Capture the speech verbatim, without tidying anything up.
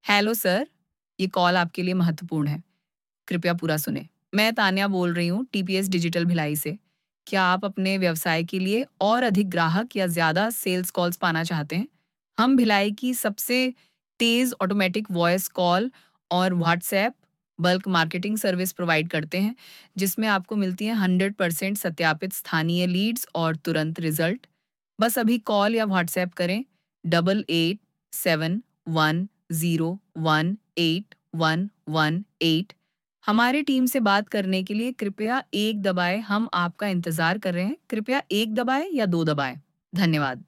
Hello sir, ये call आपके लिए महत्वपूर्ण है। कृपया पूरा सुनें। मैं तान्या बोल रही हूँ टीपीएस डिजिटल भिलाई से। क्या आप अपने व्यवसाय के लिए और अधिक ग्राहक या ज़्यादा सेल्स कॉल्स पाना चाहते हैं? हम भिलाई की सबसे तेज़ ऑटोमेटिक वॉइस कॉल और WhatsApp bulk marketing service provide करते हैं, जिसमें आपको मिलती हैं हंड्रेड परसेंट सत्यापित स्थानीय लीड्स और तुरंत रिजल्ट। बस अभी कॉल या व्हाट्सएप करें double eight seven one zero one eight one one eight. हमारी टीम से बात करने के लिए कृपया एक दबाएँ, हम आपका इंतज़ार कर रहे हैं। कृपया एक दबाएँ या दो दबाएँ। धन्यवाद।